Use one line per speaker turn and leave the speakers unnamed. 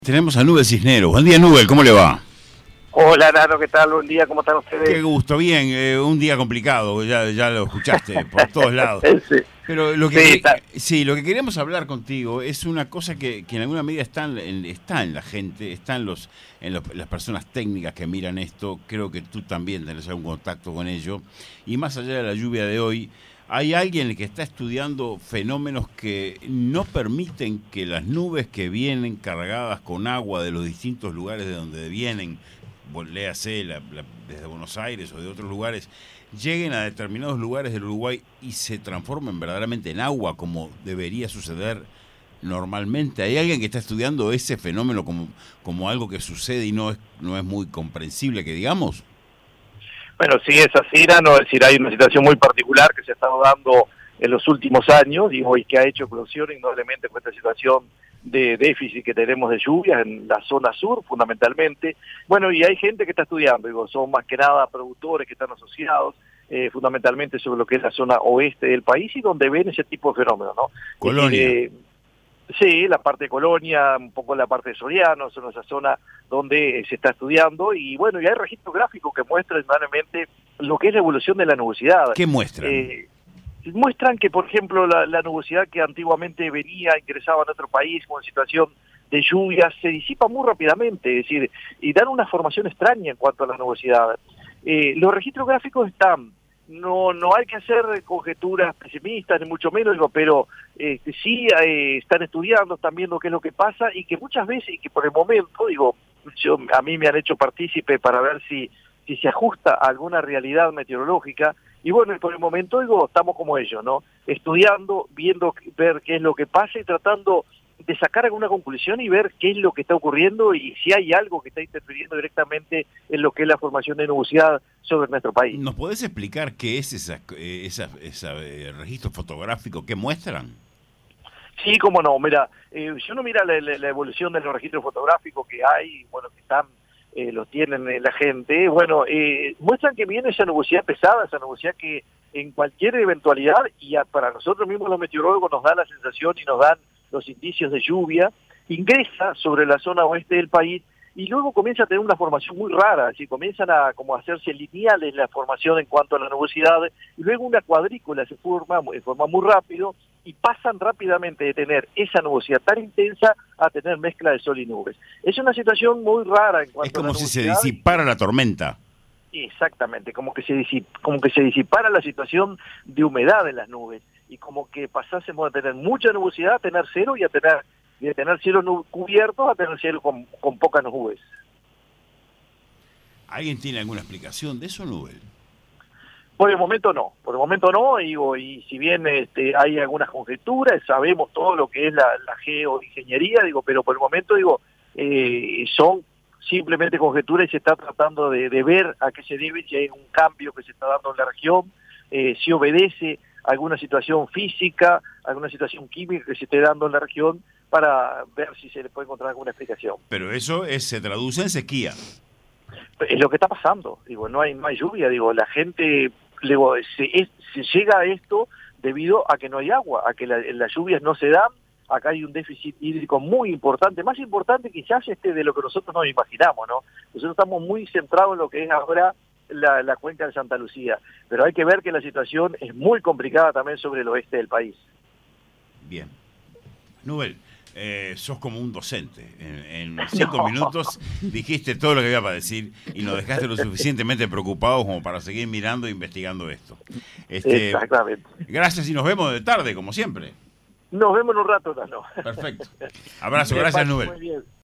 Tenemos a Nubel Cisneros. Buen día, Nubel, ¿cómo le va?
Hola, Nano, ¿qué tal? Buen día, ¿cómo están ustedes?
Qué gusto, bien, un día complicado, ya lo escuchaste por todos lados.
Sí.
Pero lo que queríamos hablar contigo es una cosa que en alguna medida está en la gente, está en las personas técnicas que miran esto. Creo que tú también tenés algún contacto con ello. Y más allá de la lluvia de hoy, hay alguien que está estudiando fenómenos que no permiten que las nubes que vienen cargadas con agua de los distintos lugares de donde vienen, léase desde Buenos Aires o de otros lugares, lleguen a determinados lugares del Uruguay y se transformen verdaderamente en agua, como debería suceder normalmente. ¿Hay alguien que está estudiando ese fenómeno como algo que sucede y no es muy comprensible, que digamos?
Bueno, sí, es así, Nano, es decir, hay una situación muy particular que se ha estado dando en los últimos años, digo, y que ha hecho eclosión indudablemente con esta situación de déficit que tenemos de lluvias en la zona sur, fundamentalmente. Bueno, y hay gente que está estudiando, digo, son más que nada productores que están asociados, fundamentalmente sobre lo que es la zona oeste del país y donde ven ese tipo de fenómenos, ¿no?
Colonia.
Sí, la parte de Colonia, un poco la parte de Soriano, son esa zona donde se está estudiando, y bueno, y hay registros gráficos que muestran realmente lo que es la evolución de la nubosidad.
¿Qué muestran?
Muestran que, por ejemplo, la nubosidad que antiguamente ingresaba a nuestro país con situación de lluvias, se disipa muy rápidamente, es decir, y dan una formación extraña en cuanto a la nubosidad. Los registros gráficos están. No hay que hacer conjeturas pesimistas, ni mucho menos, digo, pero sí están estudiando, están viendo qué es lo que pasa, y que muchas veces, y que por el momento, digo, a mí me han hecho partícipe para ver si se ajusta a alguna realidad meteorológica, y bueno, por el momento, digo, estamos como ellos, ¿no? Estudiando, ver qué es lo que pasa y tratando de sacar alguna conclusión y ver qué es lo que está ocurriendo y si hay algo que está interfiriendo directamente en lo que es la formación de nubosidad sobre nuestro país.
¿Nos podés explicar qué es ese registro fotográfico que muestran?
Sí, cómo no, mira, si uno mira la evolución de los registros fotográficos que hay, bueno, que están, los tienen la gente, bueno, muestran que viene esa nubosidad pesada, esa nubosidad que en cualquier eventualidad, y para nosotros mismos los meteorólogos nos da la sensación y nos dan los indicios de lluvia, ingresa sobre la zona oeste del país y luego comienza a tener una formación muy rara, así comienzan a como hacerse lineales la formación en cuanto a la nubosidad, y luego una cuadrícula se forma muy rápido y pasan rápidamente de tener esa nubosidad tan intensa a tener mezcla de sol y nubes. Es una situación muy rara en cuanto a la nubosidad.
Es como si se disipara la tormenta.
Exactamente, como que se disipara la situación de humedad en las nubes, y como que pasásemos a tener mucha nubosidad, a tener cero, y de tener cielos cubiertos a tener cielo con pocas nubes.
¿Alguien tiene alguna explicación de eso, Nubel?
Por el momento no, digo, y si bien hay algunas conjeturas, sabemos todo lo que es la geoingeniería, digo, pero por el momento, digo, son simplemente conjeturas y se está tratando de ver a qué se debe, si hay un cambio que se está dando en la región, si obedece a alguna situación física, alguna situación química que se esté dando en la región, para ver si se le puede encontrar alguna explicación.
Pero eso se traduce en sequía.
Es lo que está pasando, digo, no hay lluvia, digo, la gente, digo, se llega a esto debido a que no hay agua, a que las lluvias no se dan. Acá hay un déficit hídrico muy importante, más importante quizás de lo que nosotros nos imaginamos, ¿no? Nosotros estamos muy centrados en lo que es ahora la cuenca de Santa Lucía, pero hay que ver que la situación es muy complicada también sobre el oeste del país.
Bien. Nubel, sos como un docente. En 5 minutos dijiste todo lo que había para decir y nos dejaste lo suficientemente preocupados como para seguir mirando e investigando esto.
Exactamente.
Gracias, y nos vemos de tarde, como siempre.
Nos vemos en un rato, ¿no?
Perfecto. Abrazo, gracias, Nubel.
Muy bien.